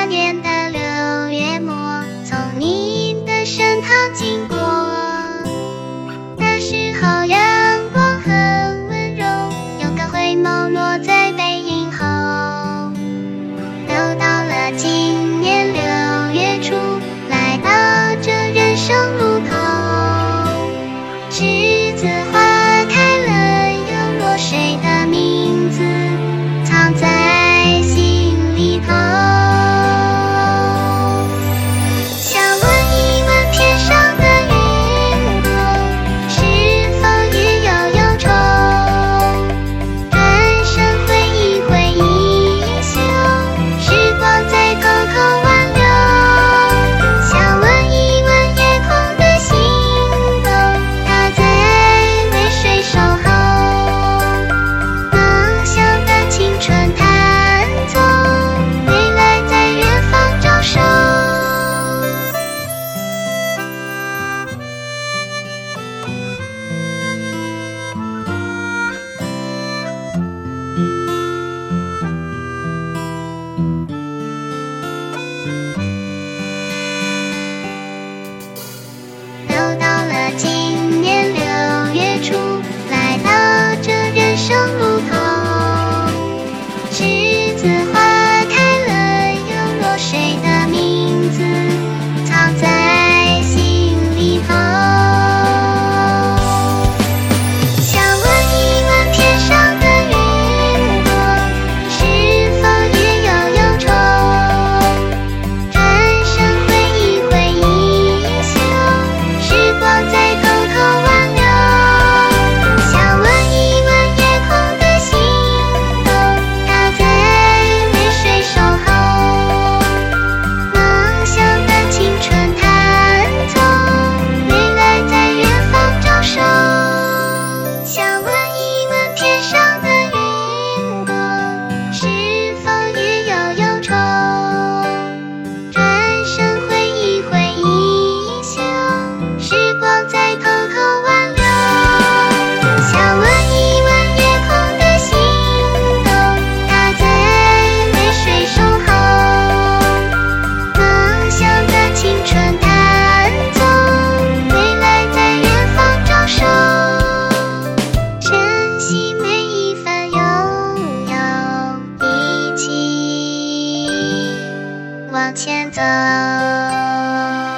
年的6月末，从你的身旁经过，那时候阳光很温柔，勇敢回眸落在背影后。又到了今年6月初，来到这人生路口，栀子花开了，又落谁的名字藏在心里头？想问一问天上的云朵，是否也有忧愁？转身挥一挥衣袖，时光在偷偷挽留。想问一问夜空的星斗，它在为谁守候？梦想的青春弹奏，未来在远方招手。又到了今年6月初，来到这人生路口，栀子花开了，又落谁的名字藏在心里头？想问一问天上的云朵，是否也有忧愁？转身挥一挥衣袖，时光在偷偷挽留。想问一问夜空的星斗，它在为谁守候？梦想的青春弹奏，未来在远方招手。想问一问天上的云朵，是否也有忧愁？转身挥一挥衣袖，时光在偷偷挽留。想问一问夜空的星斗，它在为谁守候？梦想的青春弹奏，未来在远方招手。珍惜每一分拥有，一起往前走。